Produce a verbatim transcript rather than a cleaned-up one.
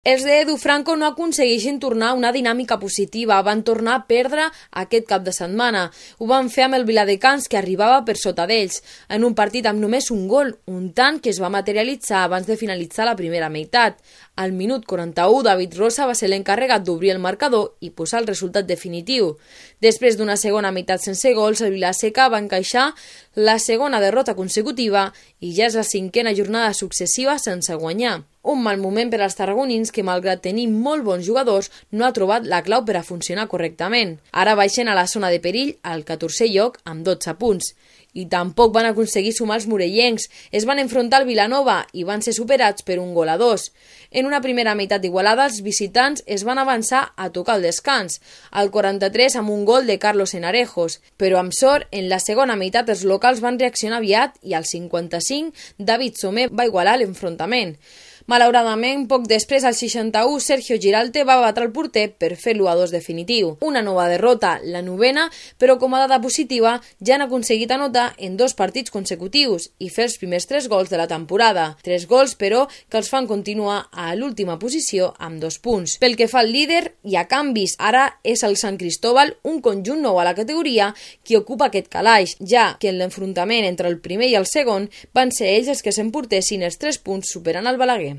Els d'Edu Franco no aconsegueixen tornar a una dinàmica positiva, van tornar a perdre aquest cap de setmana. Ho van fer amb el Viladecans, que arribava per sota d'ells, en un partit amb només un gol, un tant que es va materialitzar abans de finalitzar la primera meitat. Al minut quaranta-u, David Rosa va ser l'encarregat d'obrir el marcador i posar el resultat definitiu. Després d'una segona meitat sense gols, el Vilaseca va encaixar la segona derrota consecutiva i ja és la cinquena jornada successiva sense guanyar. Un mal moment per als tarragonins que, malgrat tenir molt bons jugadors, no ha trobat la clau per a funcionar correctament. Ara baixen a la zona de perill al catorzè lloc amb dotze punts. I tampoc van aconseguir sumar els morellencs. Es van enfrontar al Vilanova i van ser superats per un gol a dos. En una primera meitat igualada, els visitants es van avançar a tocar el descans, al quaranta-tres amb un gol de Carlos Enarejos, però amb sort, en la segona meitat els locals van reaccionar aviat i al cinquanta-cinc David Somer va igualar l'enfrontament. Malauradament, poc després, al seixanta-u, Sergio Giralte va batre el porter per fer l'u a dos definitiu. Una nova derrota, la novena, però com a dada positiva ja han aconseguit anotar en dos partits consecutius i fer els primers tres gols de la temporada. Tres gols, però, que els fan continuar a l'última posició amb dos punts. Pel que fa al líder, hi ha canvis. Ara és el Sant Cristóbal, un conjunt nou a la categoria, qui ocupa aquest calaix, ja que en l'enfrontament entre el primer i el segon van ser ells els que s'emportessin els tres punts superant el Balaguer.